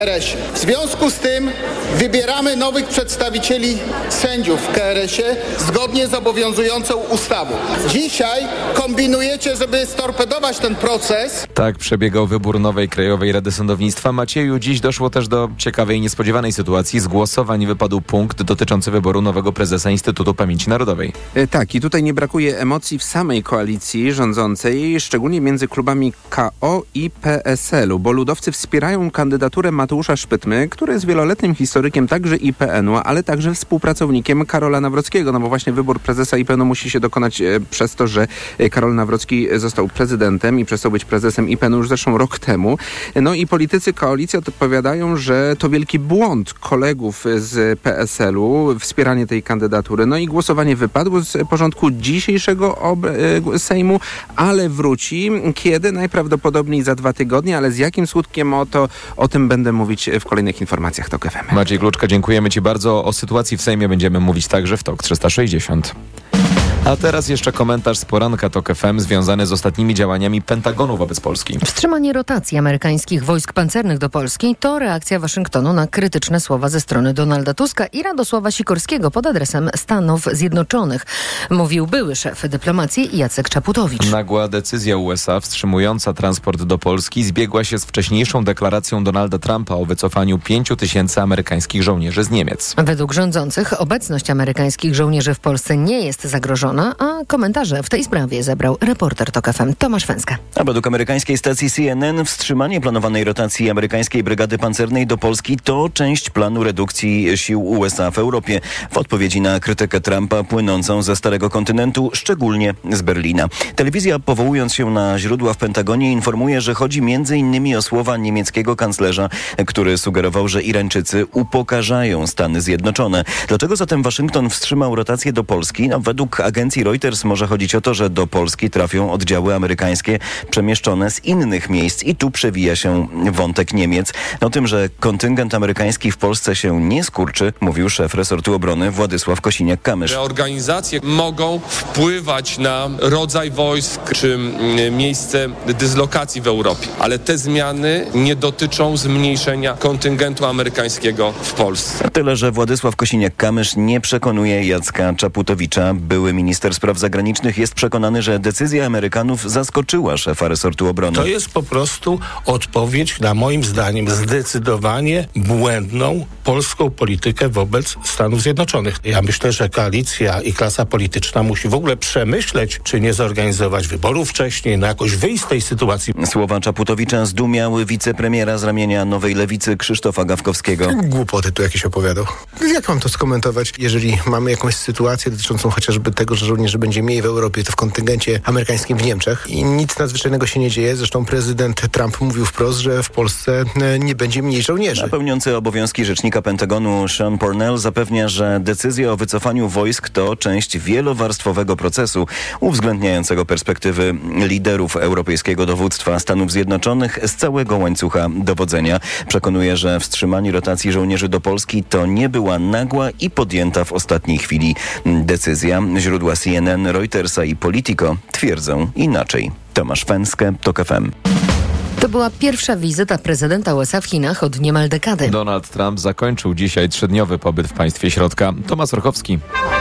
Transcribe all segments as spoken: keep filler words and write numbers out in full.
K R S-ie. W związku z tym wybieramy nowych przedstawicieli sędziów w K R S-ie zgodnie z obowiązującą ustawą. Dzisiaj kombinujecie, żeby storpedować ten proces. Tak przebiegał wybór nowej Krajowej Rady Sądownictwa. Macieju, dziś doszło też do ciekawej i niespodziewanej sytuacji. Z głosowań wypadł punkt dotyczący wyboru nowego prezesa Instytutu Pamięci Narodowej. E, tak, i tutaj nie brakuje emocji w samej koalicji rządzącej, szczególnie między klubami K O i P S L u, bo ludowcy wspierają kandydaturę Mateusza Szpytmy, który jest wieloletnim historykiem także I P N u, ale także współpracownikiem Karola Nawrockiego, no bo właśnie wybór prezesa I P N u musi się dokonać e, przez to, że Karol Nawrocki został prezydentem i przestał być prezesem I P N u już zresztą rok temu. No i politycy koalicji odpowiadają, że to wielki błąd kolegów z P S L u, wspieranie tej kandydatury. No i głosowanie wypadło z porządku dzisiejszego ob- Sejmu, ale wróci kiedy? Najprawdopodobniej za dwa tygodnie, ale z jakim skutkiem o to, o tym będę mówić w kolejnych informacjach TOK F M. Maciej Kluczka, dziękujemy Ci bardzo. O sytuacji w Sejmie będziemy mówić także w TOK trzysta sześćdziesiąt. A teraz jeszcze komentarz z poranka TOK F M związany z ostatnimi działaniami Pentagonu wobec Polski. Wstrzymanie rotacji amerykańskich wojsk pancernych do Polski to reakcja Waszyngtonu na krytyczne słowa ze strony Donalda Tuska i Radosława Sikorskiego pod adresem Stanów Zjednoczonych, mówił były szef dyplomacji Jacek Czaputowicz. Nagła decyzja U S A wstrzymująca transport do Polski zbiegła się z wcześniejszą deklaracją Donalda Trumpa o wycofaniu pięciu tysięcy amerykańskich żołnierzy z Niemiec. Według rządzących obecność amerykańskich żołnierzy w Polsce nie jest zagrożona, a komentarze w tej sprawie zebrał reporter TOK F M Tomasz Węska. A według amerykańskiej stacji C N N wstrzymanie planowanej rotacji amerykańskiej brygady pancernej do Polski to część planu redukcji sił U S A w Europie w odpowiedzi na krytykę Trumpa płynącą ze Starego Kontynentu, szczególnie z Berlina. Telewizja, powołując się na źródła w Pentagonie, informuje, że chodzi między innymi o słowa niemieckiego kanclerza, który sugerował, że Irańczycy upokarzają Stany Zjednoczone. Dlaczego zatem Waszyngton wstrzymał rotację do Polski? No, według agencji Reuters może chodzić o to, że do Polski trafią oddziały amerykańskie przemieszczone z innych miejsc i tu przewija się wątek Niemiec. O tym, że kontyngent amerykański w Polsce się nie skurczy, mówił szef resortu obrony Władysław Kosiniak-Kamysz. Te organizacje mogą wpływać na rodzaj wojsk czy miejsce dyslokacji w Europie, ale te zmiany nie dotyczą zmniejszenia kontyngentu amerykańskiego w Polsce. Tyle, że Władysław Kosiniak-Kamysz nie przekonuje Jacka Czaputowicza. Były minister spraw zagranicznych jest przekonany, że decyzja Amerykanów zaskoczyła szefa resortu obrony. To jest po prostu odpowiedź na moim zdaniem zdecydowanie błędną polską politykę wobec Stanów Zjednoczonych. Ja myślę, że koalicja i klasa polityczna musi w ogóle przemyśleć, czy nie zorganizować wyborów wcześniej, no jakoś wyjść z tej sytuacji. Słowa Czaputowicza zdumiały wicepremiera z ramienia Nowej Lewicy Krzysztofa Gawkowskiego. Głupoty tu jakieś opowiadał. Jak mam to skomentować, jeżeli mamy jakąś sytuację dotyczącą chociażby tego, że żołnierzy będzie mniej w Europie, to w kontyngencie amerykańskim w Niemczech i nic nadzwyczajnego się nie dzieje. Zresztą prezydent Trump mówił wprost, że w Polsce nie będzie mniej żołnierzy. A pełniący obowiązki rzecznika Pentagonu Sean Parnell zapewnia, że decyzja o wycofaniu wojsk to część wielowarstwowego procesu uwzględniającego perspektywy liderów europejskiego dowództwa Stanów Zjednoczonych z całego łańcucha dowodzenia. Przekonuje, że wstrzymanie rotacji żołnierzy do Polski to nie była nagła i podjęta w ostatniej chwili decyzja. Źródła C N N, Reutersa i Politico twierdzą inaczej. Tomasz Węskę, TOK F M. To była pierwsza wizyta prezydenta U S A w Chinach od niemal dekady. Donald Trump zakończył dzisiaj trzydniowy pobyt w państwie środka. Tomasz Orchowski.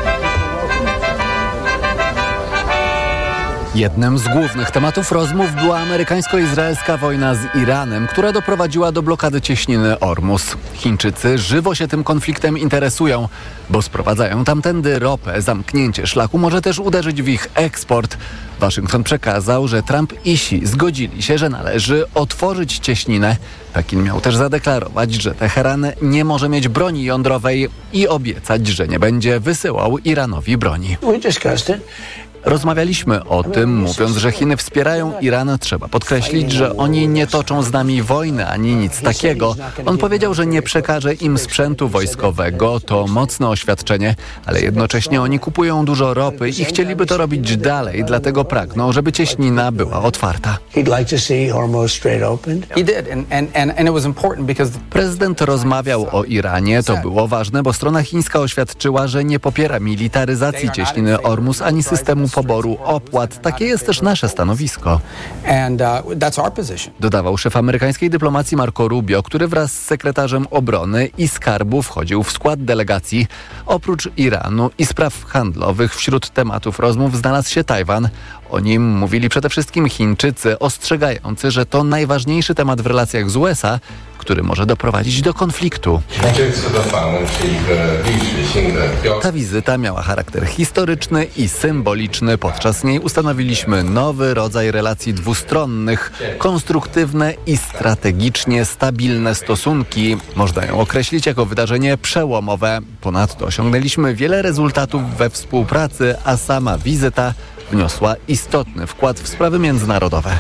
Jednym z głównych tematów rozmów była amerykańsko-izraelska wojna z Iranem, która doprowadziła do blokady cieśniny Ormus. Chińczycy żywo się tym konfliktem interesują, bo sprowadzają tamtędy ropę. Zamknięcie szlaku może też uderzyć w ich eksport. Waszyngton przekazał, że Trump i Xi zgodzili się, że należy otworzyć cieśninę. Pekin miał też zadeklarować, że Teheran nie może mieć broni jądrowej i obiecać, że nie będzie wysyłał Iranowi broni. Rozmawialiśmy o tym, mówiąc, że Chiny wspierają Iran. Trzeba podkreślić, że oni nie toczą z nami wojny ani nic takiego. On powiedział, że nie przekaże im sprzętu wojskowego. To mocne oświadczenie, ale jednocześnie oni kupują dużo ropy i chcieliby to robić dalej, dlatego pragną, żeby cieśnina była otwarta. Prezydent rozmawiał o Iranie. To było ważne, bo strona chińska oświadczyła, że nie popiera militaryzacji cieśniny Ormus ani systemu poboru opłat. Takie jest też nasze stanowisko. Dodawał szef amerykańskiej dyplomacji Marco Rubio, który wraz z sekretarzem obrony i skarbu wchodził w skład delegacji. Oprócz Iranu i spraw handlowych wśród tematów rozmów znalazł się Tajwan. O nim mówili przede wszystkim Chińczycy, ostrzegający, że to najważniejszy temat w relacjach z U S A, który może doprowadzić do konfliktu. Ta wizyta miała charakter historyczny i symboliczny. Podczas niej ustanowiliśmy nowy rodzaj relacji dwustronnych, konstruktywne i strategicznie stabilne stosunki. Można ją określić jako wydarzenie przełomowe. Ponadto osiągnęliśmy wiele rezultatów we współpracy, a sama wizyta wniosła istotny wkład w sprawy międzynarodowe.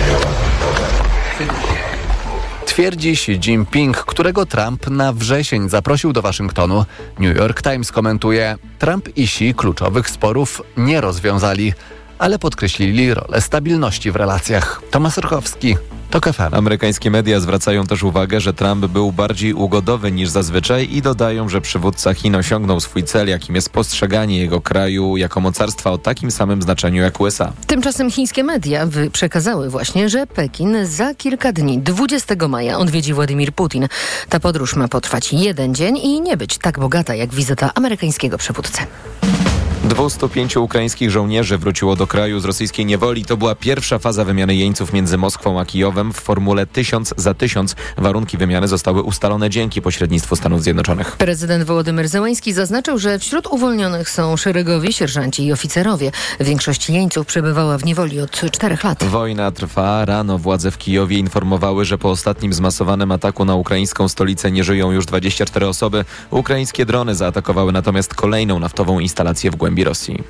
Twierdzi Xi Jinping, którego Trump na wrzesień zaprosił do Waszyngtonu. New York Times komentuje: Trump i Xi kluczowych sporów nie rozwiązali, ale podkreślili rolę stabilności w relacjach. Tomasz Orchowski, TOK F M. Amerykańskie media zwracają też uwagę, że Trump był bardziej ugodowy niż zazwyczaj i dodają, że przywódca Chin osiągnął swój cel, jakim jest postrzeganie jego kraju jako mocarstwa o takim samym znaczeniu jak U S A. Tymczasem chińskie media wy- przekazały właśnie, że Pekin za kilka dni, dwudziestego maja, odwiedzi Władimir Putin. Ta podróż ma potrwać jeden dzień i nie być tak bogata jak wizyta amerykańskiego przywódcy. dwustu pięciu ukraińskich żołnierzy wróciło do kraju z rosyjskiej niewoli. To była pierwsza faza wymiany jeńców między Moskwą a Kijowem w formule tysiąc za tysiąc. Warunki wymiany zostały ustalone dzięki pośrednictwu Stanów Zjednoczonych. Prezydent Wołodymyr Zełański zaznaczył, że wśród uwolnionych są szeregowi sierżanci i oficerowie. Większość jeńców przebywała w niewoli od czterech lat. Wojna trwa. Rano władze w Kijowie informowały, że po ostatnim zmasowanym ataku na ukraińską stolicę nie żyją już dwadzieścia cztery osoby. Ukraińskie drony zaatakowały natomiast kolejną naftową instalację w głębi Rosji.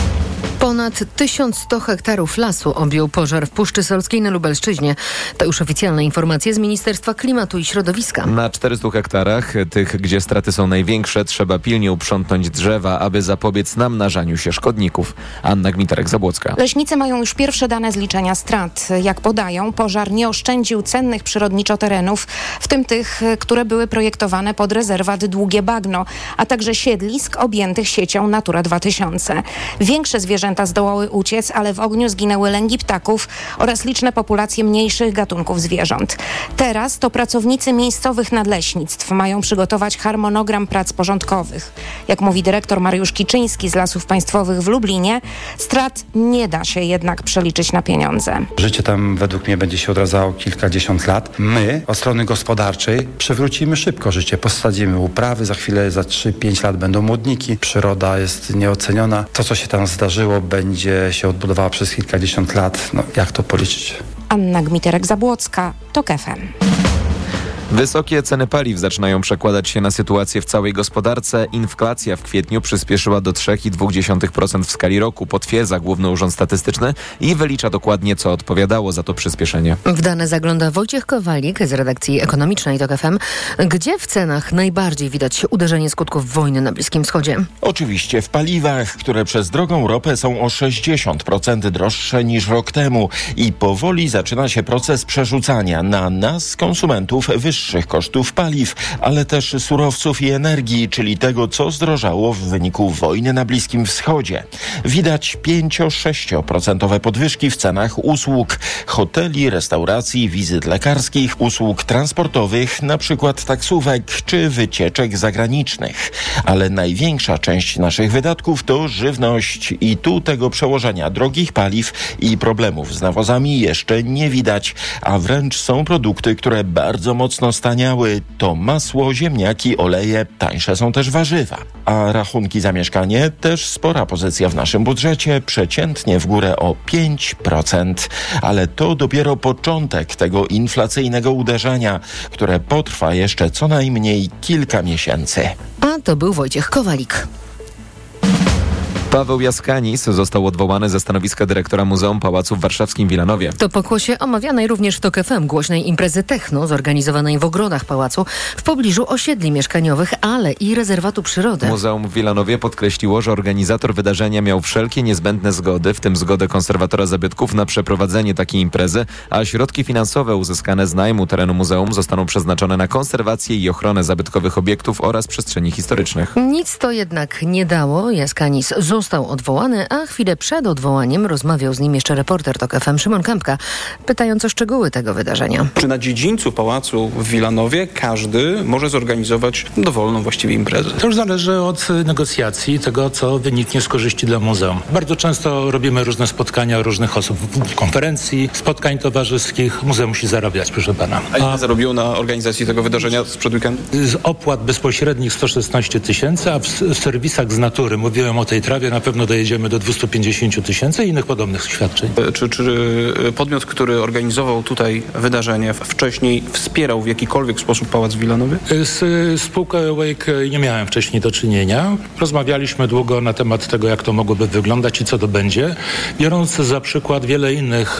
Ponad tysiąc sto hektarów lasu objął pożar w Puszczy Solskiej na Lubelszczyźnie. To już oficjalne informacje z Ministerstwa Klimatu i Środowiska. Na czterystu hektarach, tych gdzie straty są największe, trzeba pilnie uprzątnąć drzewa, aby zapobiec namnażaniu się szkodników. Anna Gmiterek-Zabłocka. Leśnicy mają już pierwsze dane z liczenia strat. Jak podają, pożar nie oszczędził cennych przyrodniczo terenów, w tym tych, które były projektowane pod rezerwat Długie Bagno, a także siedlisk objętych siecią Natura dwa tysiące. Większe zwierzęta zdołały uciec, ale w ogniu zginęły lęgi ptaków oraz liczne populacje mniejszych gatunków zwierząt. Teraz to pracownicy miejscowych nadleśnictw mają przygotować harmonogram prac porządkowych. Jak mówi dyrektor Mariusz Kiczyński z Lasów Państwowych w Lublinie, strat nie da się jednak przeliczyć na pieniądze. Życie tam według mnie będzie się odradzało kilkadziesiąt lat. My od strony gospodarczej przywrócimy szybko życie. Posadzimy uprawy, za chwilę, za trzy pięć lat będą młodniki. Przyroda jest nieoceniona. To, co się tam zdarzyło, będzie się odbudowała przez kilkadziesiąt lat. No, jak to policzyć? Anna Gmiterek-Zabłocka, TOK F M. Wysokie ceny paliw zaczynają przekładać się na sytuację w całej gospodarce. Inflacja w kwietniu przyspieszyła do trzy i dwie dziesiąte procent w skali roku, potwierdza Główny Urząd Statystyczny i wylicza dokładnie, co odpowiadało za to przyspieszenie. W dane zagląda Wojciech Kowalik z redakcji ekonomicznej TOK F M. Gdzie w cenach najbardziej widać uderzenie skutków wojny na Bliskim Wschodzie? Oczywiście w paliwach, które przez drogą ropę są o sześćdziesiąt procent droższe niż rok temu i powoli zaczyna się proces przerzucania na nas, konsumentów, wyższych kosztów paliw, ale też surowców i energii, czyli tego, co zdrożało w wyniku wojny na Bliskim Wschodzie. Widać pięć do sześciu procent podwyżki w cenach usług, hoteli, restauracji, wizyt lekarskich, usług transportowych, na przykład taksówek czy wycieczek zagranicznych. Ale największa część naszych wydatków to żywność i tu tego przełożenia drogich paliw i problemów z nawozami jeszcze nie widać, a wręcz są produkty, które bardzo mocno staniały. To masło, ziemniaki, oleje, tańsze są też warzywa. A rachunki za mieszkanie też spora pozycja w naszym budżecie, przeciętnie w górę o pięć procent. Ale to dopiero początek tego inflacyjnego uderzenia, które potrwa jeszcze co najmniej kilka miesięcy. A to był Wojciech Kowalik. Paweł Jaskanis został odwołany ze stanowiska dyrektora Muzeum Pałacu w warszawskim Wilanowie. To pokłosie omawianej również w TOK F M głośnej imprezy techno zorganizowanej w ogrodach pałacu w pobliżu osiedli mieszkaniowych, ale i rezerwatu przyrody. Muzeum w Wilanowie podkreśliło, że organizator wydarzenia miał wszelkie niezbędne zgody, w tym zgodę konserwatora zabytków na przeprowadzenie takiej imprezy, a środki finansowe uzyskane z najmu terenu muzeum zostaną przeznaczone na konserwację i ochronę zabytkowych obiektów oraz przestrzeni historycznych. Nic to jednak nie dało. Jaskanis został został odwołany, a chwilę przed odwołaniem rozmawiał z nim jeszcze reporter TOK F M Szymon Kępka, pytając o szczegóły tego wydarzenia. Czy na dziedzińcu pałacu w Wilanowie każdy może zorganizować dowolną właściwie imprezę? To już zależy od negocjacji, tego co wyniknie z korzyści dla muzeum. Bardzo często robimy różne spotkania różnych osób, konferencji, spotkań towarzyskich. Muzeum musi zarabiać, proszę pana. A ile zarobiło na organizacji tego wydarzenia sprzed weekendu? Z opłat bezpośrednich sto szesnaście tysięcy, a w, w serwisach z natury, mówiłem o tej trawie, na pewno dojedziemy do dwieście pięćdziesiąt tysięcy i innych podobnych świadczeń. Czy, czy podmiot, który organizował tutaj wydarzenie, wcześniej wspierał w jakikolwiek sposób pałac w Wilanowie? Z spółką Awake nie miałem wcześniej do czynienia. Rozmawialiśmy długo na temat tego, jak to mogłoby wyglądać i co to będzie, biorąc za przykład wiele innych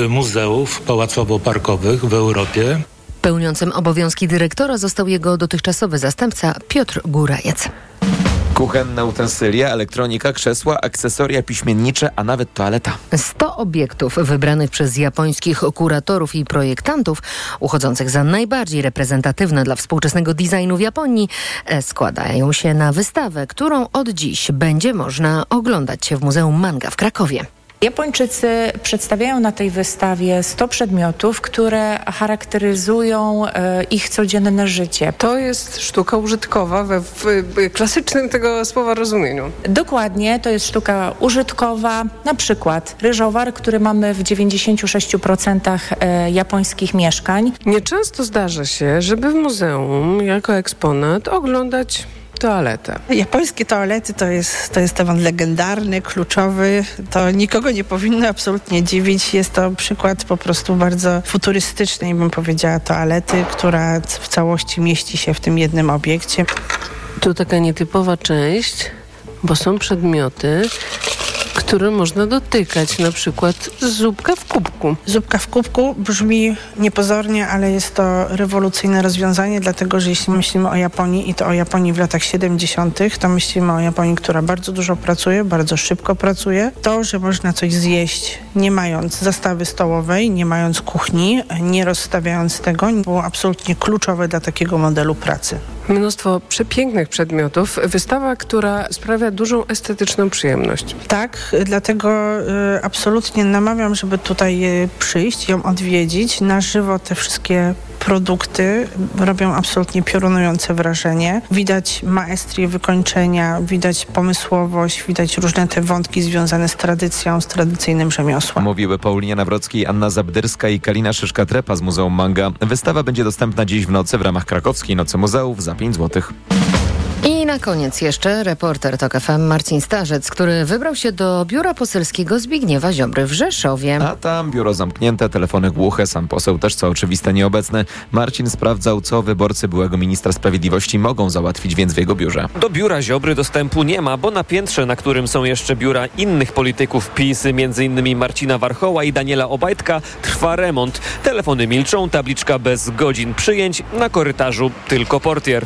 muzeów pałacowo-parkowych w Europie. Pełniącym obowiązki dyrektora został jego dotychczasowy zastępca Piotr Górajec. Kuchenne utensylia, elektronika, krzesła, akcesoria piśmiennicze, a nawet toaleta. sto obiektów wybranych przez japońskich kuratorów i projektantów, uchodzących za najbardziej reprezentatywne dla współczesnego designu w Japonii, składają się na wystawę, którą od dziś będzie można oglądać w Muzeum Manga w Krakowie. Japończycy przedstawiają na tej wystawie sto przedmiotów, które charakteryzują e, ich codzienne życie. To jest sztuka użytkowa we w, w klasycznym tego słowa rozumieniu. Dokładnie, to jest sztuka użytkowa, na przykład ryżowar, który mamy w dziewięćdziesięciu sześciu procentach e, japońskich mieszkań. Nieczęsto zdarza się, żeby w muzeum jako eksponat oglądać toaletę. Japońskie toalety to jest, to jest temat legendarny, kluczowy. To nikogo nie powinno absolutnie dziwić. Jest to przykład po prostu bardzo futurystycznej, bym powiedziała, toalety, która w całości mieści się w tym jednym obiekcie. Tu taka nietypowa część, bo są przedmioty, które można dotykać, na przykład zupka w kubku. Zupka w kubku brzmi niepozornie, ale jest to rewolucyjne rozwiązanie, dlatego że jeśli myślimy o Japonii i to o Japonii w latach siedemdziesiątych, to myślimy o Japonii, która bardzo dużo pracuje, bardzo szybko pracuje. To, że można coś zjeść nie mając zastawy stołowej, nie mając kuchni, nie rozstawiając tego, było absolutnie kluczowe dla takiego modelu pracy. Mnóstwo przepięknych przedmiotów. Wystawa, która sprawia dużą estetyczną przyjemność. Tak, dlatego y, absolutnie namawiam, żeby tutaj y, przyjść, ją odwiedzić. Na żywo te wszystkie produkty robią absolutnie piorunujące wrażenie. Widać maestrię wykończenia, widać pomysłowość, widać różne te wątki związane z tradycją, z tradycyjnym rzemiosłem. Mówiły Paulina Nawrocki, Anna Zabdyrska i Kalina Szyszka-Trepa z Muzeum Manga. Wystawa będzie dostępna dziś w nocy w ramach Krakowskiej Nocy Muzeów za pięć złotych. I na koniec jeszcze reporter TOK F M Marcin Starzec, który wybrał się do biura poselskiego Zbigniewa Ziobry w Rzeszowie. A tam biuro zamknięte, telefony głuche, sam poseł też co oczywiste nieobecny. Marcin sprawdzał, co wyborcy byłego ministra sprawiedliwości mogą załatwić więc w jego biurze. Do biura Ziobry dostępu nie ma, bo na piętrze, na którym są jeszcze biura innych polityków PiS, między innymi Marcina Warchoła i Daniela Obajtka, trwa remont. Telefony milczą, tabliczka bez godzin przyjęć, na korytarzu tylko portier.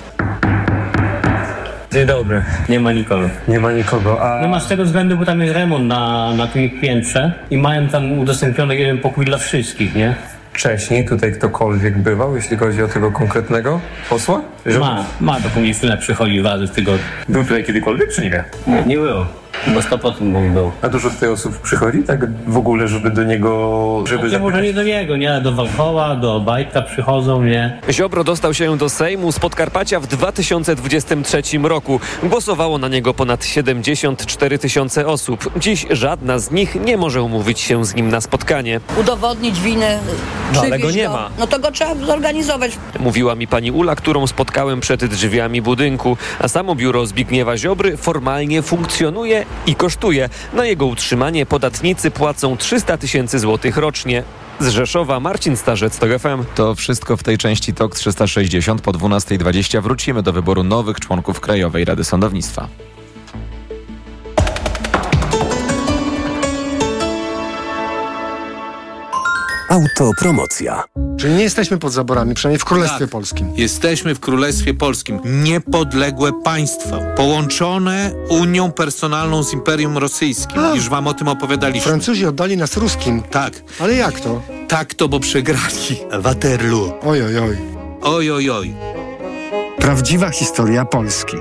Dzień dobry. Nie ma nikogo. Nie ma nikogo, a... No ma z tego względu, bo tam jest remont na, na tym piętrze i mają tam udostępniony jeden pokój dla wszystkich, nie? Wcześniej tutaj ktokolwiek bywał, jeśli chodzi o tego konkretnego posła? Że... Ma, ma taką ministrę przychodzi razy w tygodniu. Był tutaj kiedykolwiek, czy nie? Nie, nie było. Bo sto procent był. A dużo tutaj osób przychodzi tak w ogóle, żeby do niego... Żeby znaczy, może nie do niego, nie? Do Warchoła, do Obajtka przychodzą, nie? Ziobro dostał się do Sejmu z Podkarpacia w dwa tysiące dwudziestym trzecim roku. Głosowało na niego ponad siedemdziesiąt cztery tysiące osób. Dziś żadna z nich nie może umówić się z nim na spotkanie. Udowodnić winę, no, ale go nie ma. No to go trzeba zorganizować. Mówiła mi pani Ula, którą spotkałem przed drzwiami budynku. A samo biuro Zbigniewa Ziobry formalnie funkcjonuje i kosztuje. Na jego utrzymanie podatnicy płacą trzysta tysięcy złotych rocznie. Z Rzeszowa Marcin Starzec, TOK F M. To wszystko w tej części TOK trzysta sześćdziesiąt. Po dwunastej dwadzieścia wrócimy do wyboru nowych członków Krajowej Rady Sądownictwa. Autopromocja. Czyli nie jesteśmy pod zaborami, przynajmniej w Królestwie tak, Polskim. Jesteśmy w Królestwie Polskim. Niepodległe państwo. Połączone Unią Personalną z Imperium Rosyjskim. A, już wam o tym opowiadaliśmy. Francuzi oddali nas ruskim. Tak. Ale jak to? Tak to, bo przegrali. Waterloo. Oj, oj, oj. Oj, oj, oj. Prawdziwa historia Polski.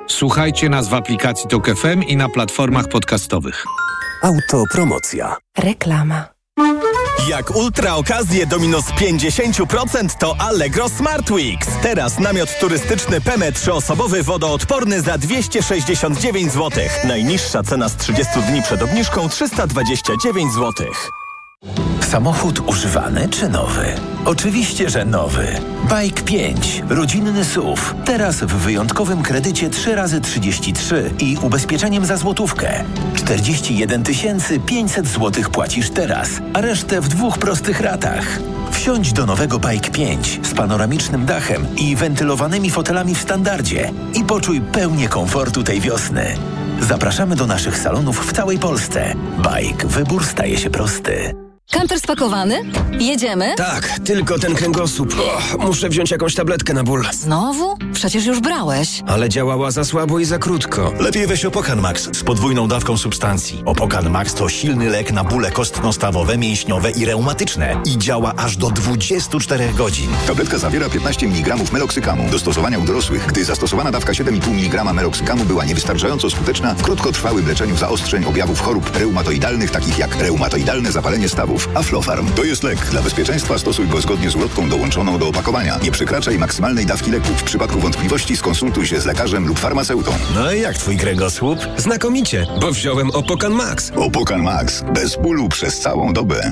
Słuchajcie nas w aplikacji Tok F M i na platformach podcastowych. Autopromocja. Reklama. Jak ultra okazje do minus pięćdziesiąt procent to Allegro Smart Weeks. Teraz namiot turystyczny P M E trzyosobowy wodoodporny za dwieście sześćdziesiąt dziewięć złotych. Najniższa cena z trzydziestu dni przed obniżką trzysta dwadzieścia dziewięć złotych. Samochód używany czy nowy? Oczywiście, że nowy. Bike pięć. Rodzinny S U V. Teraz w wyjątkowym kredycie trzy razy trzydzieści trzy i ubezpieczeniem za złotówkę. czterdzieści jeden tysięcy pięćset złotych płacisz teraz, a resztę w dwóch prostych ratach. Wsiądź do nowego Bike pięć z panoramicznym dachem i wentylowanymi fotelami w standardzie i poczuj pełnię komfortu tej wiosny. Zapraszamy do naszych salonów w całej Polsce. Bike. Wybór staje się prosty. Kamper spakowany? Jedziemy? Tak, tylko ten kręgosłup. Oh, muszę wziąć jakąś tabletkę na ból. Znowu? Przecież już brałeś. Ale działała za słabo i za krótko. Lepiej weź Opokan Max z podwójną dawką substancji. Opokan Max to silny lek na bóle kostno-stawowe, mięśniowe i reumatyczne i działa aż do dwudziestu czterech godzin. Tabletka zawiera piętnaście miligramów meloksykamu. Do stosowania u dorosłych, gdy zastosowana dawka siedem i pół miligrama meloksykamu była niewystarczająco skuteczna w krótkotrwałym leczeniu zaostrzeń objawów chorób reumatoidalnych, takich jak reumatoidalne zapalenie stawów. Aflofarm to jest lek. Dla bezpieczeństwa stosuj go zgodnie z ulotką dołączoną do opakowania. Nie przekraczaj maksymalnej dawki leku. W przypadku wątpliwości skonsultuj się z lekarzem lub farmaceutą. No i jak twój kręgosłup? Znakomicie, bo wziąłem Opokan Max. Opokan Max. Bez bólu przez całą dobę.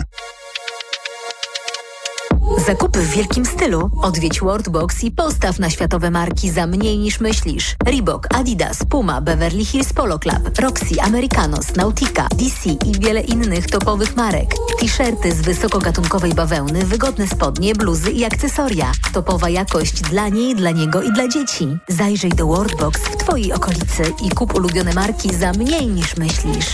Zakupy w wielkim stylu. Odwiedź Worldbox i postaw na światowe marki za mniej niż myślisz. Reebok, Adidas, Puma, Beverly Hills Polo Club, Roxy, Americanos, Nautica, D C i wiele innych topowych marek. T-shirty z wysokogatunkowej bawełny, wygodne spodnie, bluzy i akcesoria. Topowa jakość dla niej, dla niego i dla dzieci. Zajrzyj do Worldbox w Twojej okolicy i kup ulubione marki za mniej niż myślisz.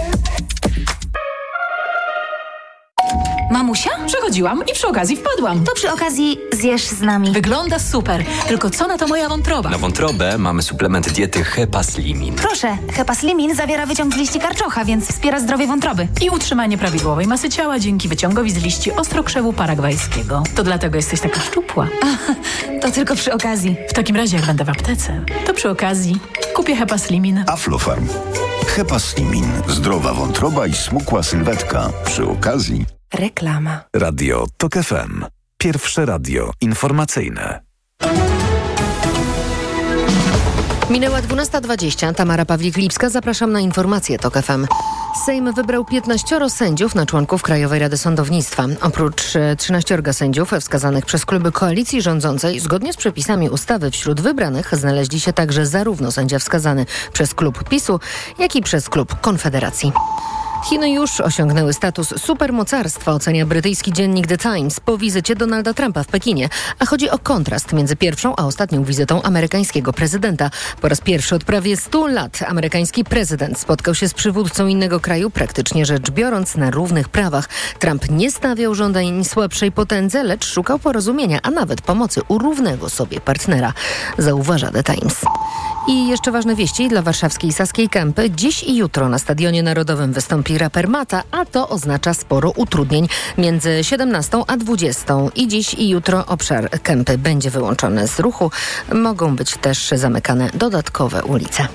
Mamusia? Przechodziłam i przy okazji wpadłam. To przy okazji zjesz z nami. Wygląda super, tylko co na to moja wątroba? Na wątrobę mamy suplement diety Hepaslimin. Proszę, Hepaslimin zawiera wyciąg z liści karczocha, więc wspiera zdrowie wątroby. I utrzymanie prawidłowej masy ciała dzięki wyciągowi z liści ostrokrzewu paragwajskiego. To dlatego jesteś taka szczupła. A, to tylko przy okazji. W takim razie jak będę w aptece, to przy okazji kupię Hepaslimin. Aflofarm. Hepaslimin. Zdrowa wątroba i smukła sylwetka. Przy okazji... Reklama. Radio Tok F M. Pierwsze radio informacyjne. Minęła dwunasta dwadzieścia. Tamara Pawlik-Lipska. Zapraszam na informacje Tok F M. Sejm wybrał piętnaścioro sędziów na członków Krajowej Rady Sądownictwa. Oprócz trzynaściorga sędziów wskazanych przez kluby koalicji rządzącej, zgodnie z przepisami ustawy wśród wybranych znaleźli się także zarówno sędzia wskazany przez klub PiSu, jak i przez klub Konfederacji. Chiny już osiągnęły status supermocarstwa, ocenia brytyjski dziennik The Times po wizycie Donalda Trumpa w Pekinie. A chodzi o kontrast między pierwszą a ostatnią wizytą amerykańskiego prezydenta. Po raz pierwszy od prawie stu lat amerykański prezydent spotkał się z przywódcą innego kraju, praktycznie rzecz biorąc na równych prawach. Trump nie stawiał żądań słabszej potędze, lecz szukał porozumienia, a nawet pomocy u równego sobie partnera, zauważa The Times. I jeszcze ważne wieści dla warszawskiej Saskiej Kępy. Dziś i jutro na Stadionie Narodowym wystąpi raper Mata, a to oznacza sporo utrudnień między siedemnastą a dwudziestą. I dziś i jutro obszar Kępy będzie wyłączony z ruchu. Mogą być też zamykane dodatkowe ulice.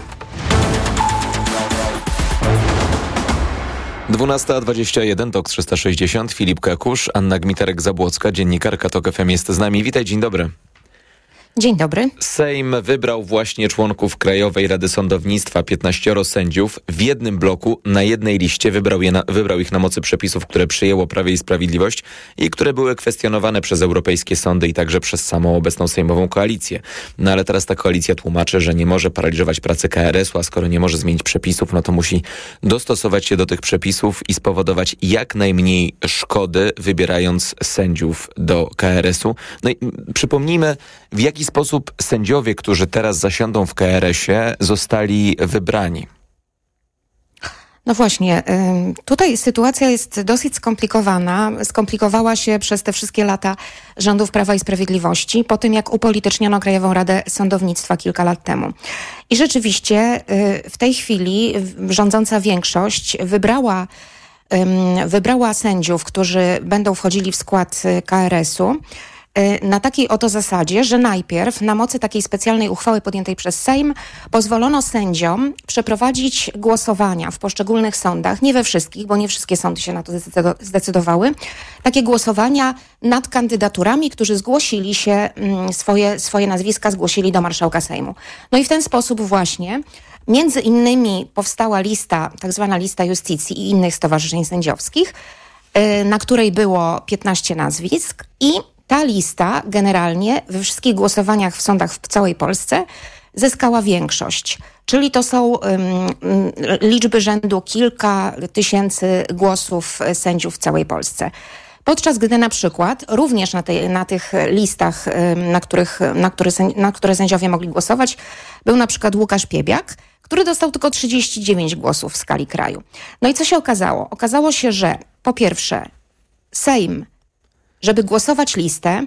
dwunasta dwadzieścia jeden, Tok trzysta sześćdziesiąt, Filip Kakusz, Anna Gmiterek-Zabłocka, dziennikarka Tok F M jest z nami. Witaj, dzień dobry. Dzień dobry. Sejm wybrał właśnie członków Krajowej Rady Sądownictwa, piętnaścioro sędziów. W jednym bloku, na jednej liście wybrał, je na, wybrał ich na mocy przepisów, które przyjęło Prawie i Sprawiedliwość i które były kwestionowane przez europejskie sądy i także przez samą obecną sejmową koalicję. No ale teraz ta koalicja tłumaczy, że nie może paraliżować pracy K R S-u, a skoro nie może zmienić przepisów, no to musi dostosować się do tych przepisów i spowodować jak najmniej szkody, wybierając sędziów do K R S-u. No i przypomnijmy, w jaki sposób sędziowie, którzy teraz zasiądą w K R S-ie, zostali wybrani? No właśnie, tutaj sytuacja jest dosyć skomplikowana. Skomplikowała się przez te wszystkie lata rządów Prawa i Sprawiedliwości, po tym jak upolityczniono Krajową Radę Sądownictwa kilka lat temu. I rzeczywiście w tej chwili rządząca większość wybrała, wybrała sędziów, którzy będą wchodzili w skład K R S-u, na takiej oto zasadzie, że najpierw na mocy takiej specjalnej uchwały podjętej przez Sejm pozwolono sędziom przeprowadzić głosowania w poszczególnych sądach, nie we wszystkich, bo nie wszystkie sądy się na to zdecydowały, takie głosowania nad kandydaturami, którzy zgłosili się, swoje, swoje nazwiska zgłosili do marszałka Sejmu. No i w ten sposób właśnie między innymi powstała lista, tak zwana lista Iustitii i innych stowarzyszeń sędziowskich, na której było piętnaście nazwisk i ta lista generalnie we wszystkich głosowaniach w sądach w całej Polsce zyskała większość. Czyli to są um, liczby rzędu kilka tysięcy głosów sędziów w całej Polsce. Podczas gdy na przykład również na, tej, na tych listach, na, których, na, które, na które sędziowie mogli głosować, był na przykład Łukasz Piebiak, który dostał tylko trzydzieści dziewięć głosów w skali kraju. No i co się okazało? Okazało się, że po pierwsze Sejm, żeby głosować listę,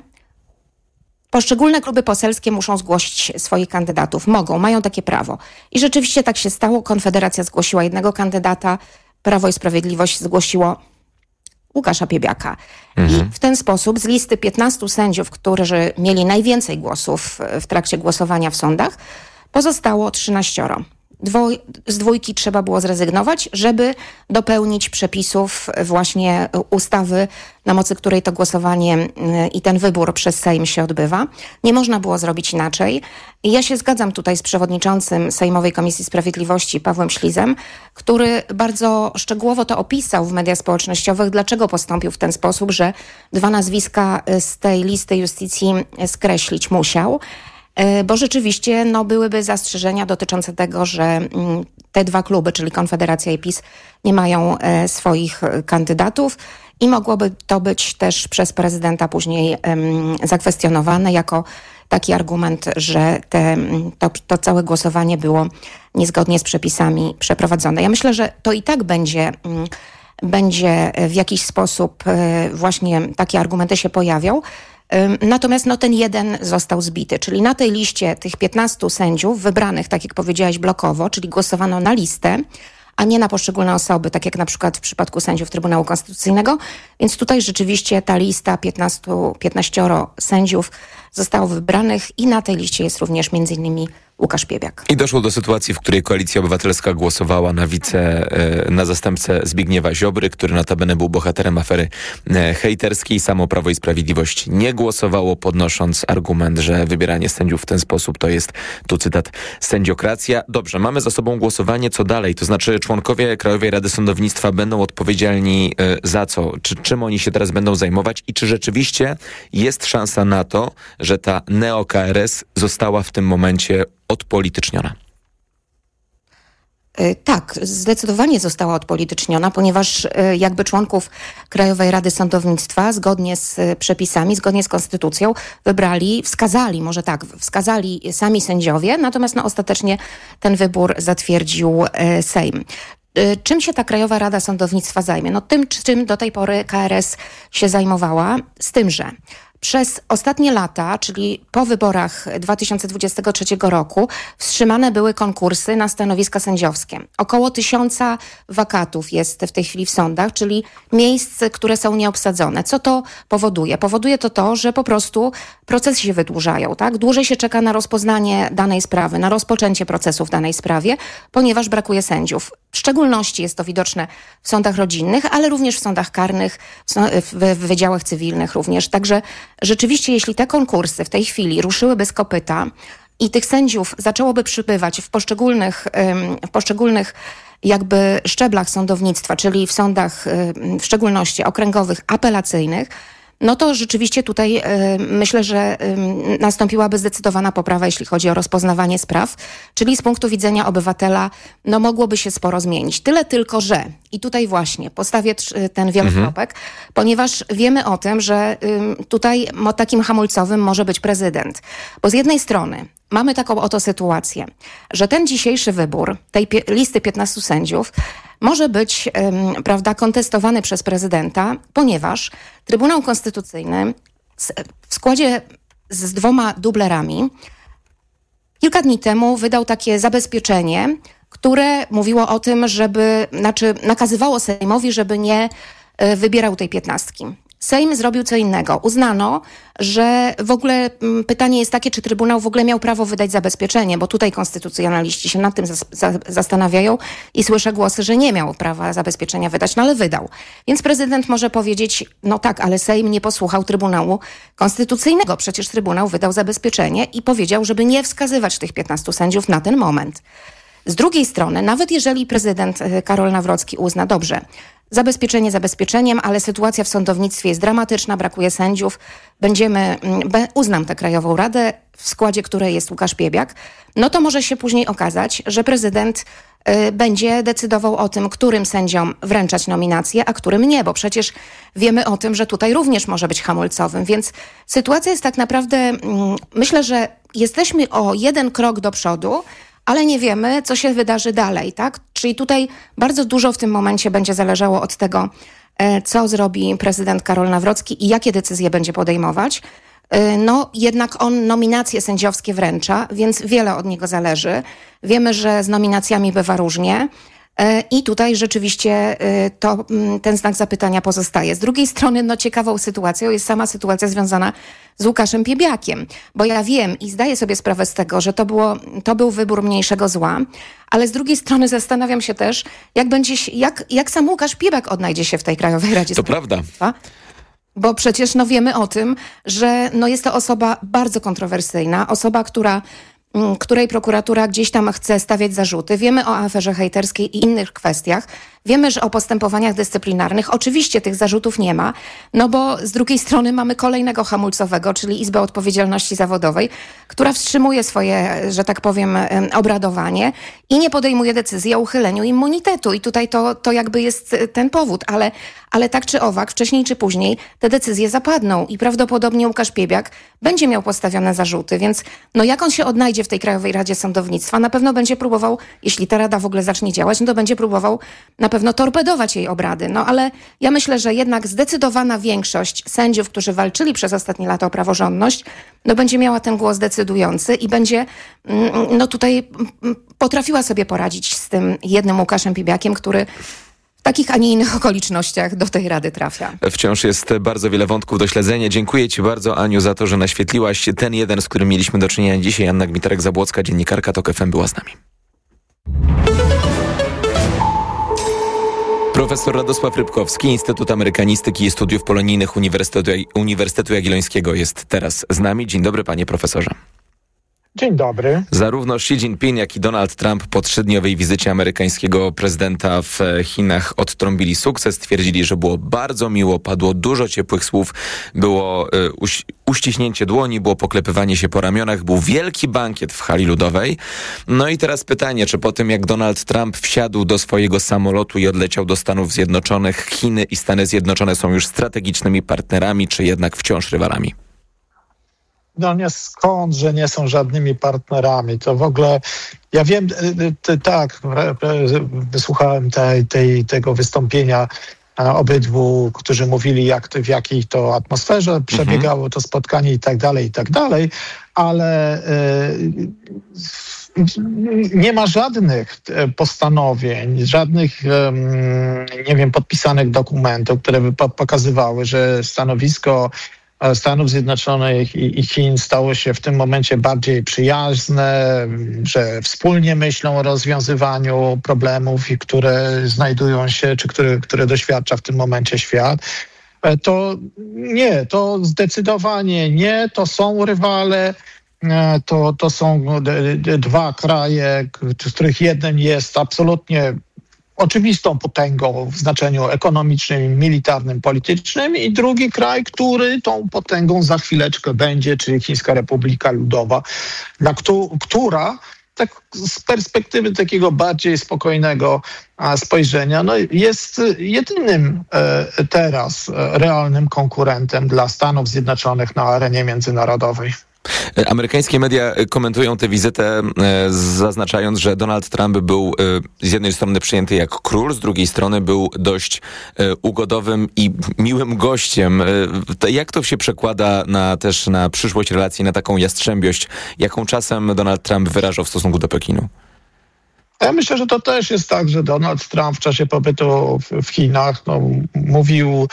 poszczególne kluby poselskie muszą zgłosić swoich kandydatów. Mogą, mają takie prawo. I rzeczywiście tak się stało. Konfederacja zgłosiła jednego kandydata, Prawo i Sprawiedliwość zgłosiło Łukasza Piebiaka. Mhm. I w ten sposób z listy piętnastu sędziów, którzy mieli najwięcej głosów w trakcie głosowania w sądach, pozostało trzynaścioro. Dwoj, z dwójki trzeba było zrezygnować, żeby dopełnić przepisów właśnie ustawy, na mocy której to głosowanie i ten wybór przez Sejm się odbywa. Nie można było zrobić inaczej. I ja się zgadzam tutaj z przewodniczącym Sejmowej Komisji Sprawiedliwości Pawłem Ślizem, który bardzo szczegółowo to opisał w mediach społecznościowych, dlaczego postąpił w ten sposób, że dwa nazwiska z tej listy Iustitii skreślić musiał. Bo rzeczywiście no, byłyby zastrzeżenia dotyczące tego, że te dwa kluby, czyli Konfederacja i PiS, nie mają e, swoich kandydatów i mogłoby to być też przez prezydenta później em, zakwestionowane jako taki argument, że te, to, to całe głosowanie było niezgodnie z przepisami przeprowadzone. Ja myślę, że to i tak będzie, m, będzie w jakiś sposób e, właśnie takie argumenty się pojawią. Natomiast no, ten jeden został zbity, czyli na tej liście tych piętnastu sędziów wybranych, tak jak powiedziałaś, blokowo, czyli głosowano na listę, a nie na poszczególne osoby, tak jak na przykład w przypadku sędziów Trybunału Konstytucyjnego. Więc tutaj rzeczywiście ta lista piętnastu, piętnaścioro sędziów zostało wybranych i na tej liście jest również między innymi Łukasz Piebiak. I doszło do sytuacji, w której Koalicja Obywatelska głosowała na wice, na zastępcę Zbigniewa Ziobry, który notabene był bohaterem afery hejterskiej. Samo Prawo i Sprawiedliwość nie głosowało, podnosząc argument, że wybieranie sędziów w ten sposób to jest, tu cytat, sędziokracja. Dobrze, mamy za sobą głosowanie, co dalej? To znaczy członkowie Krajowej Rady Sądownictwa będą odpowiedzialni za co? Czy, czym oni się teraz będą zajmować? I czy rzeczywiście jest szansa na to, że ta neo-K R S została w tym momencie odpolityczniona? Tak, zdecydowanie została odpolityczniona, ponieważ jakby członków Krajowej Rady Sądownictwa zgodnie z przepisami, zgodnie z konstytucją wybrali, wskazali, może tak, wskazali sami sędziowie, natomiast no, ostatecznie ten wybór zatwierdził Sejm. Czym się ta Krajowa Rada Sądownictwa zajmie? No tym, czym do tej pory K R S się zajmowała, z tym, że przez ostatnie lata, czyli po wyborach dwa tysiące dwudziestego trzeciego roku, wstrzymane były konkursy na stanowiska sędziowskie. Około tysiąca wakatów jest w tej chwili w sądach, czyli miejsc, które są nieobsadzone. Co to powoduje? Powoduje to to, że po prostu procesy się wydłużają, tak? Dłużej się czeka na rozpoznanie danej sprawy, na rozpoczęcie procesu w danej sprawie, ponieważ brakuje sędziów. W szczególności jest to widoczne w sądach rodzinnych, ale również w sądach karnych, w wydziałach cywilnych również. Także rzeczywiście, jeśli te konkursy w tej chwili ruszyłyby z kopyta i tych sędziów zaczęłoby przybywać w poszczególnych, w poszczególnych jakby szczeblach sądownictwa, czyli w sądach w szczególności okręgowych, apelacyjnych, no to rzeczywiście tutaj y, myślę, że y, nastąpiłaby zdecydowana poprawa, jeśli chodzi o rozpoznawanie spraw, czyli z punktu widzenia obywatela no mogłoby się sporo zmienić. Tyle tylko, że i tutaj właśnie postawię ten wielokropek, mhm. ponieważ wiemy o tym, że y, tutaj takim hamulcowym może być prezydent. Bo z jednej strony mamy taką oto sytuację, że ten dzisiejszy wybór tej pie- listy piętnastu sędziów może być um, prawda, kontestowany przez prezydenta, ponieważ Trybunał Konstytucyjny w składzie z dwoma dublerami kilka dni temu wydał takie zabezpieczenie, które mówiło o tym, żeby, znaczy nakazywało Sejmowi, żeby nie y, wybierał tej piętnastki. Sejm zrobił co innego. Uznano, że w ogóle m, pytanie jest takie, czy Trybunał w ogóle miał prawo wydać zabezpieczenie, bo tutaj konstytucjonaliści się nad tym zas- za- zastanawiają i słyszę głosy, że nie miał prawa zabezpieczenia wydać, no ale wydał. Więc prezydent może powiedzieć, no tak, ale Sejm nie posłuchał Trybunału Konstytucyjnego. Przecież Trybunał wydał zabezpieczenie i powiedział, żeby nie wskazywać tych piętnastu sędziów na ten moment. Z drugiej strony, nawet jeżeli prezydent Karol Nawrocki uzna, dobrze, zabezpieczenie zabezpieczeniem, ale sytuacja w sądownictwie jest dramatyczna, brakuje sędziów, będziemy, be, uznam tę Krajową Radę, w składzie której jest Łukasz Piebiak, no to może się później okazać, że prezydent y, będzie decydował o tym, którym sędziom wręczać nominację, a którym nie, bo przecież wiemy o tym, że tutaj również może być hamulcowym, więc sytuacja jest tak naprawdę, y, myślę, że jesteśmy o jeden krok do przodu, ale nie wiemy, co się wydarzy dalej, tak? Czyli tutaj bardzo dużo w tym momencie będzie zależało od tego, co zrobi prezydent Karol Nawrocki i jakie decyzje będzie podejmować. No jednak on nominacje sędziowskie wręcza, więc wiele od niego zależy. Wiemy, że z nominacjami bywa różnie. I tutaj rzeczywiście to, ten znak zapytania pozostaje. Z drugiej strony no, ciekawą sytuacją jest sama sytuacja związana z Łukaszem Piebiakiem, bo ja wiem i zdaję sobie sprawę z tego, że to, było, to był wybór mniejszego zła, ale z drugiej strony zastanawiam się też, jak, będzie, jak, jak sam Łukasz Piebiak odnajdzie się w tej Krajowej Radzie To prawda. Bo przecież no, wiemy o tym, że no, jest to osoba bardzo kontrowersyjna, osoba, która której prokuratura gdzieś tam chce stawiać zarzuty. Wiemy o aferze hejterskiej i innych kwestiach. Wiemy, że o postępowaniach dyscyplinarnych oczywiście tych zarzutów nie ma, no bo z drugiej strony mamy kolejnego hamulcowego, czyli Izbę Odpowiedzialności Zawodowej, która wstrzymuje swoje, że tak powiem, obradowanie i nie podejmuje decyzji o uchyleniu immunitetu. I tutaj to, to jakby jest ten powód, ale, ale tak czy owak, wcześniej czy później te decyzje zapadną i prawdopodobnie Łukasz Piebiak będzie miał postawione zarzuty, więc no jak on się odnajdzie w tej Krajowej Radzie Sądownictwa, na pewno będzie próbował, jeśli ta rada w ogóle zacznie działać, no to będzie próbował na pewno torpedować jej obrady. No ale ja myślę, że jednak zdecydowana większość sędziów, którzy walczyli przez ostatnie lata o praworządność, no będzie miała ten głos decydujący i będzie no tutaj potrafiła sobie poradzić z tym jednym Łukaszem Piebiakiem, który w takich, a nie innych okolicznościach do tej rady trafia. Wciąż jest bardzo wiele wątków do śledzenia. Dziękuję Ci bardzo, Aniu, za to, że naświetliłaś ten jeden, z którym mieliśmy do czynienia dzisiaj. Anna Gmiterek-Zabłocka, dziennikarka TOK F M, była z nami. Profesor Radosław Rybkowski, Instytut Amerykanistyki i Studiów Polonijnych Uniwersytetu, Uniwersytetu Jagiellońskiego jest teraz z nami. Dzień dobry, panie profesorze. Dzień dobry. Zarówno Xi Jinping, jak i Donald Trump po trzydniowej wizycie amerykańskiego prezydenta w Chinach odtrąbili sukces. Twierdzili, że było bardzo miło, padło dużo ciepłych słów, było y, uś- uściśnięcie dłoni, było poklepywanie się po ramionach, był wielki bankiet w hali ludowej. No i teraz pytanie, czy po tym jak Donald Trump wsiadł do swojego samolotu i odleciał do Stanów Zjednoczonych, Chiny i Stany Zjednoczone są już strategicznymi partnerami, czy jednak wciąż rywalami? No nie, skąd, że nie są żadnymi partnerami. To w ogóle, ja wiem, ty, tak, wysłuchałem tej, tej, tego wystąpienia obydwu, którzy mówili, jak to, w jakiej to atmosferze przebiegało mhm. to spotkanie i tak dalej, i tak dalej, ale y, nie ma żadnych postanowień, żadnych, nie wiem, podpisanych dokumentów, które by pokazywały, że stanowisko Stanów Zjednoczonych i, i Chin stało się w tym momencie bardziej przyjazne, że wspólnie myślą o rozwiązywaniu problemów, które znajdują się, czy które, które doświadcza w tym momencie świat. To nie, to zdecydowanie nie, to są rywale, to, to są dwa kraje, z których jeden jest absolutnie oczywistą potęgą w znaczeniu ekonomicznym, militarnym, politycznym i drugi kraj, który tą potęgą za chwileczkę będzie, czyli Chińska Republika Ludowa, dla któ- która tak z perspektywy takiego bardziej spokojnego spojrzenia no jest jedynym e, teraz e, realnym konkurentem dla Stanów Zjednoczonych na arenie międzynarodowej. Amerykańskie media komentują tę wizytę, zaznaczając, że Donald Trump był z jednej strony przyjęty jak król, z drugiej strony był dość ugodowym i miłym gościem. Jak to się przekłada na, też na przyszłość relacji, na taką jastrzębiość, jaką czasem Donald Trump wyrażał w stosunku do Pekinu? Ja myślę, że to też jest tak, że Donald Trump w czasie pobytu w, w Chinach no, mówił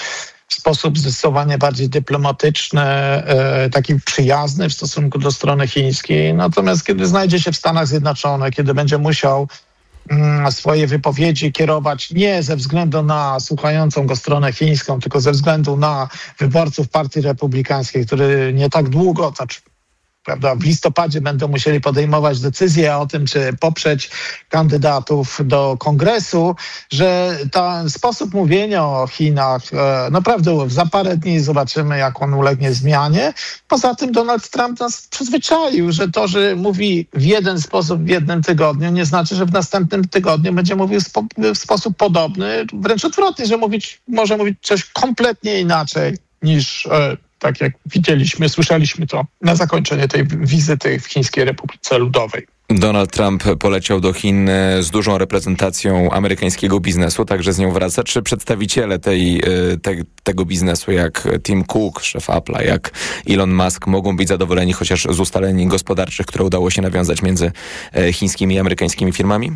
w sposób zdecydowanie bardziej dyplomatyczny, taki przyjazny w stosunku do strony chińskiej. Natomiast kiedy znajdzie się w Stanach Zjednoczonych, kiedy będzie musiał swoje wypowiedzi kierować nie ze względu na słuchającą go stronę chińską, tylko ze względu na wyborców Partii Republikańskiej, który nie tak długo, znaczy, prawda, w listopadzie będą musieli podejmować decyzję o tym, czy poprzeć kandydatów do kongresu, że ten sposób mówienia o Chinach, e, naprawdę za parę dni zobaczymy, jak on ulegnie zmianie. Poza tym Donald Trump nas przyzwyczaił, że to, że mówi w jeden sposób w jednym tygodniu, nie znaczy, że w następnym tygodniu będzie mówił spo, w sposób podobny, wręcz odwrotnie, że mówić, może mówić coś kompletnie inaczej niż e, tak jak widzieliśmy, słyszeliśmy to na zakończenie tej wizyty w Chińskiej Republice Ludowej. Donald Trump poleciał do Chin z dużą reprezentacją amerykańskiego biznesu, także z nią wraca. Czy przedstawiciele tej, te, tego biznesu, jak Tim Cook, szef Apple'a, jak Elon Musk, mogą być zadowoleni chociaż z ustaleń gospodarczych, które udało się nawiązać między chińskimi i amerykańskimi firmami?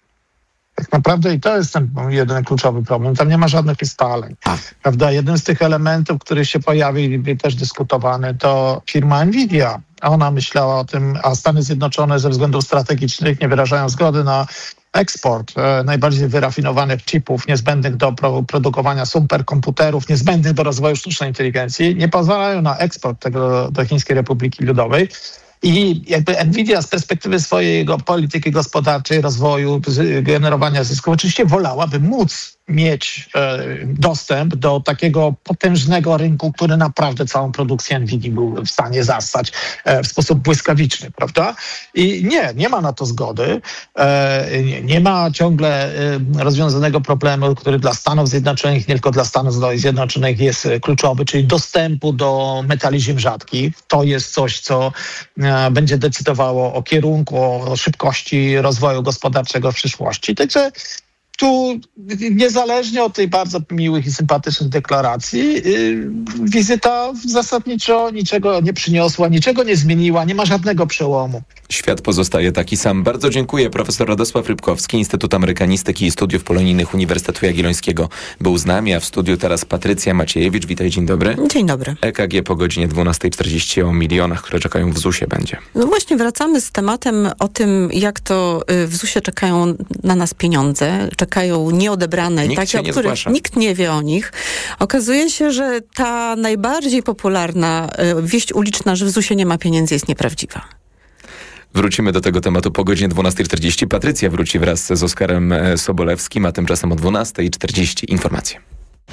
Tak naprawdę i to jest ten jeden kluczowy problem. Tam nie ma żadnych ustaleń. Prawda? Jeden z tych elementów, który się pojawił i też dyskutowany, to firma Nvidia. Ona myślała o tym, a Stany Zjednoczone ze względów strategicznych nie wyrażają zgody na eksport e, najbardziej wyrafinowanych chipów niezbędnych do pro, produkowania superkomputerów, niezbędnych do rozwoju sztucznej inteligencji. Nie pozwalają na eksport tego do Chińskiej Republiki Ludowej. I jakby Nvidia z perspektywy swojej polityki gospodarczej, rozwoju, generowania zysków oczywiście wolałaby móc mieć e, dostęp do takiego potężnego rynku, który naprawdę całą produkcję Nvidii był w stanie zastać e, w sposób błyskawiczny, prawda? I nie, nie ma na to zgody. E, nie, nie ma ciągle e, rozwiązanego problemu, który dla Stanów Zjednoczonych, nie tylko dla Stanów Zjednoczonych jest kluczowy, czyli dostępu do metali ziem rzadkich. To jest coś, co e, będzie decydowało o kierunku, o szybkości rozwoju gospodarczego w przyszłości. Także tu niezależnie od tej bardzo miłych i sympatycznych deklaracji, yy, wizyta zasadniczo niczego nie przyniosła, niczego nie zmieniła, nie ma żadnego przełomu. Świat pozostaje taki sam. Bardzo dziękuję. Profesor Radosław Rybkowski, Instytut Amerykanistyki i Studiów Polonijnych Uniwersytetu Jagiellońskiego był z nami, a w studiu teraz Patrycja Maciejewicz. Witaj, dzień dobry. Dzień dobry. E K G po godzinie dwunastej czterdzieści o milionach, które czekają w zusie będzie. No właśnie wracamy z tematem o tym, jak to w zusie czekają na nas pieniądze, czekają nieodebrane, nikt takie, o nie których zgłasza. Nikt nie wie o nich. Okazuje się, że ta najbardziej popularna wieść uliczna, że w zusie nie ma pieniędzy, jest nieprawdziwa. Wrócimy do tego tematu po godzinie dwunastej czterdzieści. Patrycja wróci wraz z Oskarem Sobolewskim, a tymczasem o dwunastej czterdzieści informacje.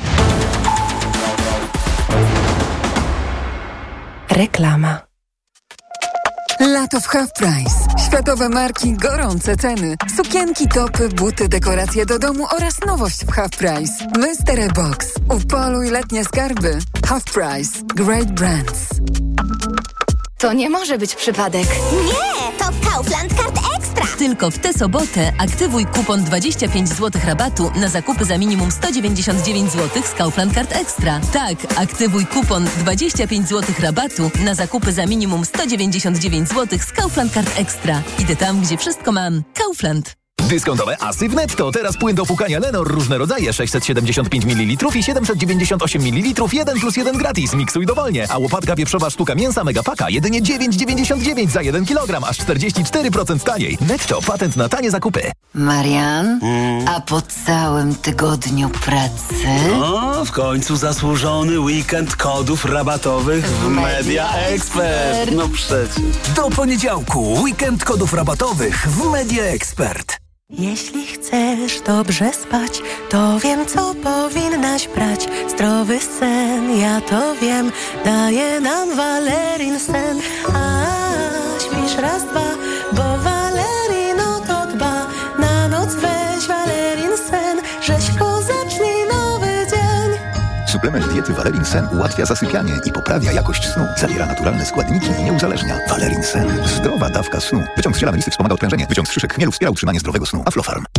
Reklama. Lato w Half Price. Światowe marki, gorące ceny. Sukienki, topy, buty, dekoracje do domu oraz nowość w Half Price. Mystery Box. Upoluj letnie skarby. Half Price. Great brands. To nie może być przypadek. Nie, to Kaufland Card Extra. Tylko w tę sobotę aktywuj kupon dwadzieścia pięć złotych rabatu na zakupy za minimum sto dziewięćdziesiąt dziewięć złotych z Kaufland Card Extra. Tak, aktywuj kupon dwadzieścia pięć złotych rabatu na zakupy za minimum sto dziewięćdziesiąt dziewięć złotych z Kaufland Card Extra. Idę tam, gdzie wszystko mam. Kaufland. Dyskontowe asy w Netto. Teraz płyn do płukania Lenor. Różne rodzaje. sześćset siedemdziesiąt pięć mililitrów i siedemset dziewięćdziesiąt osiem mililitrów. jeden plus jeden gratis. Miksuj dowolnie. A łopatka wieprzowa sztuka mięsa Megapaka jedynie dziewięć dziewięćdziesiąt dziewięć za jeden kilogram. Aż czterdzieści cztery procent taniej. Netto. Patent na tanie zakupy. Marian, hmm. a po całym tygodniu pracy... O, w końcu zasłużony weekend kodów rabatowych w Media Expert. No przecież. Do poniedziałku. Weekend kodów rabatowych w Media Expert. Jeśli chcesz dobrze spać, to wiem, co powinnaś brać. Zdrowy sen, ja to wiem, daje nam Valerin sen. A śpisz raz, dwa, bo Valerin o to dba. Na noc weź Valerin sen, rzeźko zacznij nowy dzień. Suplement diety Valerin Sen ułatwia zasypianie i poprawia jakość snu. Zawiera naturalne składniki i nie uzależnia. Valerin Sen. Zdrowa dawka snu. Wyciąg z ziela melisy wspomaga odprężenie. Wyciąg z szyszek chmielu wspiera utrzymanie zdrowego snu. Aflofarm.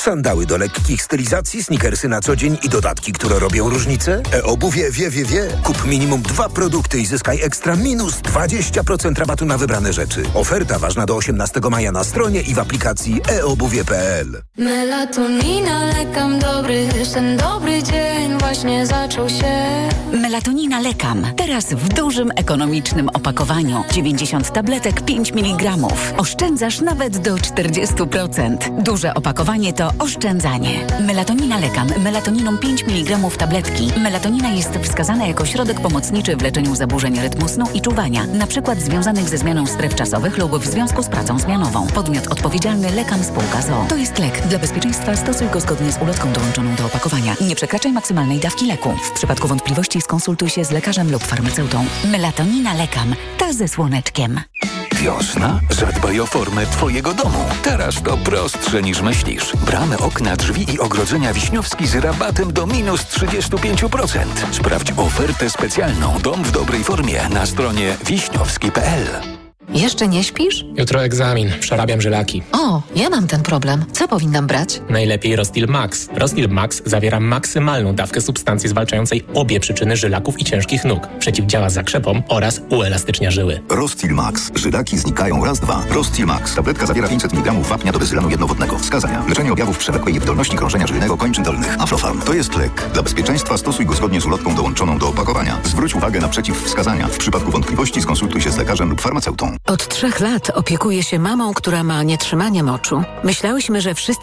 Sandały do lekkich stylizacji, sneakersy na co dzień i dodatki, które robią różnicę? E-obuwie wie, wie, wie. Kup minimum dwa produkty i zyskaj ekstra minus dwadzieścia procent rabatu na wybrane rzeczy. Oferta ważna do osiemnastego maja na stronie i w aplikacji e obuwie kropka p l. Melatonina, lekam dobry, ten dobry dzień właśnie zaczął się. Melatonina lekam. Teraz w dużym, ekonomicznym opakowaniu. dziewięćdziesiąt tabletek, pięć miligramów. Oszczędzasz nawet do czterdzieści procent. Duże opakowanie to oszczędzanie. Melatonina lekam. Melatoniną pięć miligramów tabletki. Melatonina jest wskazana jako środek pomocniczy w leczeniu zaburzeń rytmu snu i czuwania, na przykład związanych ze zmianą stref czasowych lub w związku z pracą zmianową. Podmiot odpowiedzialny Lekam Spółka z o o. To jest lek. Dla bezpieczeństwa stosuj go zgodnie z ulotką dołączoną do opakowania. Nie przekraczaj maksymalnej dawki leku. W przypadku wątpliwości skonsultuj się z lekarzem lub farmaceutą. Melatonina Lekam. Ta ze słoneczkiem. Wiosna? Zadbaj o formę twojego domu. Teraz to prostsze niż myślisz. Bramy, okna, drzwi i ogrodzenia Wiśniowski z rabatem do minus trzydzieści pięć procent. Sprawdź ofertę specjalną Dom w dobrej formie na stronie wiśniowski kropka p l. Jeszcze nie śpisz? Jutro egzamin. Przerabiam żylaki. O, ja mam ten problem. Co powinnam brać? Najlepiej Rostil Max. Rostil Max zawiera maksymalną dawkę substancji zwalczającej obie przyczyny żylaków i ciężkich nóg. Przeciwdziała zakrzepom oraz uelastycznia żyły. Rostil Max. Żylaki znikają raz, dwa. Rostil Max. Tabletka zawiera pięćset miligramów wapnia do bezylanu jednowodnego. Wskazania. Leczenie objawów przewlekłej niewydolności krążenia żylnego kończyn dolnych. Aflofarm. To jest lek. Dla bezpieczeństwa stosuj go zgodnie z ulotką dołączoną do opakowania. Zwróć uwagę na przeciwwskazania. W przypadku wątpliwości skonsultuj się z lekarzem lub farmaceutą. Od trzech lat opiekuję się mamą, która ma nietrzymanie moczu. Myślałyśmy, że wszyscy